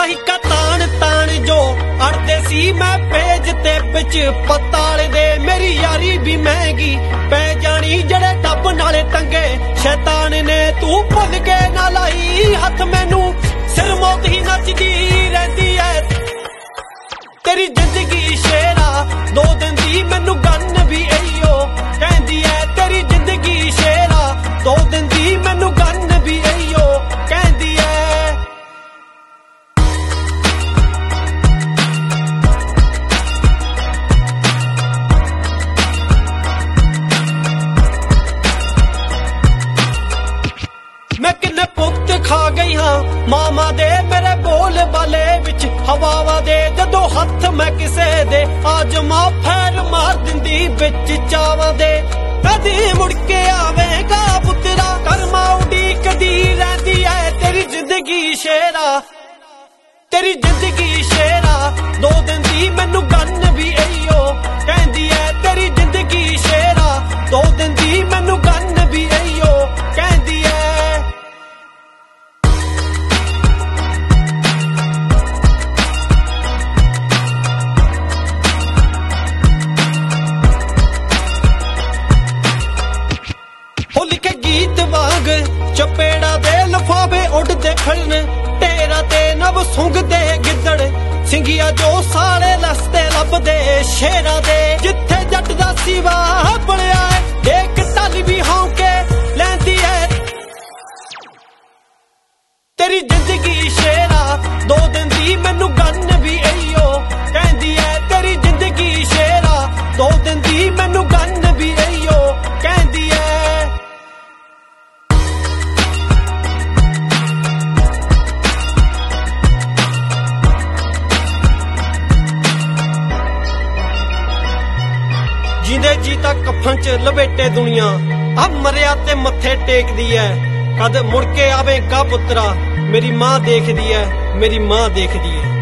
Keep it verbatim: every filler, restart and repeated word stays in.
ਮਾਈਕਾ ਤਾਣ ਤਾਣ ਜੋ ਅੜਦੇ ਸੀ ਮੈਂ ਪੇਜ ਤੇ ਵਿੱਚ ਪਤਾਲੇ ਦੇ। ਮੇਰੀ ਯਾਰੀ ਵੀ ਮਹਿੰਗੀ ਪੈ ਜਾਣੀ ਜਿਹੜੇ ਡੱਬ ਨਾਲੇ ਟੰਗੇ ਸ਼ੈਤਾਨ ਨੇ। ਤੂੰ ਭੁੱਲ ਕੇ ਨਾ ਲਾਈ ਹੱਥ ਮੈਨੂੰ ਸਿਰ ਮੌਤ ਹੀ ਨੱਚਦੀ ਰਹਿੰਦੀ ਐ। ਤੇਰੀ ਜ਼ਿੰਦਗੀ ਸ਼ੇਰਾ ਦੋ ਦਿਨ ਦੀ ਮੈਨੂੰ ਗੰਨ ਵੀ ਇਹੀਓ ਕਹਿੰਦੀ ਐ। ਤੇਰੀ ਜ਼ਿੰਦਗੀ ਸ਼ੇਰਾ ਦੋ ਦਿਨ ਦੀ ਮੈਨੂੰ ਗੰਨ ਵੀ ਇਹੀਓ ਕਹਿੰਦੀ ਐ। ਮੈਂ ਕਿੰਨੇ ਪੁੱਤ ਖਾ ਗਈ ਹਾਂ ਮਾਮਾ ਦੇ ਮੇਰੇ ਬੋਲ ਬਾਲੇ ਵਿੱਚ ਹਵਾਵਾਂ ਦੇ। ਜਦੋਂ ਹੱਥ ਮੈਂ ਕਿਸੇ ਦੇ ਆਜਮਾ ਫੈਰ ਮਾਰ ਦਿੰਦੀ ਵਿੱਚ ਚਾਵਾਂ ਦੇ। ਕਦੀ ਮੁੜ ਕੇ ਆਵੇਗਾ ਪੁੱਤਰਾ ਕਰਮਾ ਉਡੀਕਦੀ ਰਹਿੰਦੀ ਐ। ਤੇਰੀ ਜ਼ਿੰਦਗੀ ਸ਼ੇਰਾ ਤੇਰੀ ਜ਼ਿੰਦਗੀ ਸ਼ੇਰਾ ਦੋ ਦਿਨ ਦੀ ਮੈਨੂੰ ਗੰਨ ਵੀ ਇਹੀਓ ਕਹਿੰਦੀ ਐ। ਤੇਰੀ ਜ਼ਿੰਦਗੀ ਸ਼ੇਰਾ ਦੋ ਦਿਨ ਦੀ ਮੈਨੂੰ ਗੰਨ ਵੀ ਇਹੀਓ ਕਹਿੰਦੀ ਐ। ਉਹ ਲਿਖੇ ਗੀਤ ਵਾਂਗ ਚਪੇੜਾ ਦੇ ਲਫਾਵੇ ਉੱਡਦੇ ਖੜਨ ਢੇਰਾ ਤੇ ਨਵ ਸੁੰਘਦੇ ਗਿੱਦੜ ਸਿੰਘੀਆ ਜੋ ਸਾਲੇ ਲਸਤੇ ਲੱਭਦੇ ਸ਼ੇਰਾਂ ਦੇ। ਜਿੱਥੇ ਜੱਟ ਦਾ ਸੀਵਾ ਬਣਿਆ ਦੇਖ ਢੱਲ ਵੀ ਹੌਂਕੇ ਲੈਂਦੀ ਐ। ਤੇਰੀ ਜ਼ਿੰਦਗੀ ਸ਼ੇਰਾ ਦੋ ਦਿਨ ਦੀ ਮੈਨੂੰ ਗੰਨ ਵੀ ਇਹੀਓ ਕਹਿੰਦੀ ਐ। ਤੇਰੀ ਜ਼ਿੰਦਗੀ ਸ਼ੇਰਾ ਦੋ ਦਿਨ ਦੀ ਮੈਨੂੰ ਗੰਨ ਵੀ ਇਹੀਓ ਕਹਿੰਦੀ ਐ। ਜਿੰਦੇ ਜੀ ਤਾਂ ਕਫਨ ਚ ਲਪੇਟੇ ਦੁਨੀਆ ਆ ਮਰਿਆ ਤੇ ਮੱਥੇ ਟੇਕਦੀ ਐ। ਕਦ ਮੁੜ ਕੇ ਆਵੇਗਾ ਪੁੱਤਰਾ ਮੇਰੀ ਮਾਂ ਦੇਖਦੀ ਐ ਮੇਰੀ ਮਾਂ ਦੇਖਦੀ ਐ।